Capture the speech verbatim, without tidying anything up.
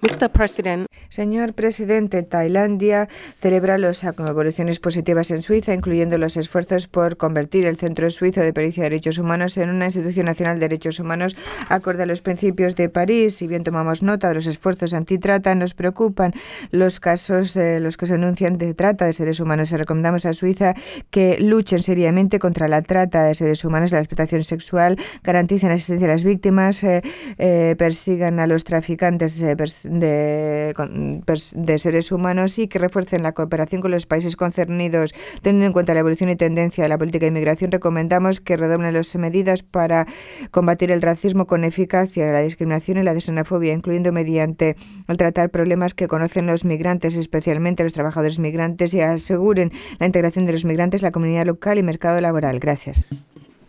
mister President, Señor presidente, Tailandia celebra las evoluciones positivas en Suiza, incluyendo los esfuerzos por convertir el Centro Suizo de Pericia de Derechos Humanos en una institución nacional de derechos humanos acorde a los principios de París. Si bien tomamos nota de los esfuerzos antitrata, nos preocupan los casos de los que se anuncian de trata de seres humanos. Recomendamos a Suiza que luchen seriamente contra la trata de seres humanos, la explotación sexual, garanticen la asistencia a las víctimas, eh, eh, persigan a los traficantes eh, de, de seres humanos y que refuercen la cooperación con los países concernidos. Teniendo en cuenta la evolución y tendencia de la política de inmigración, recomendamos que redoblen las medidas para combatir el racismo con eficacia, la discriminación y la xenofobia, incluyendo mediante el tratar problemas que conocen los migrantes, especialmente los trabajadores migrantes, y aseguren la integración de los migrantes, la comunidad local y mercado laboral. Gracias.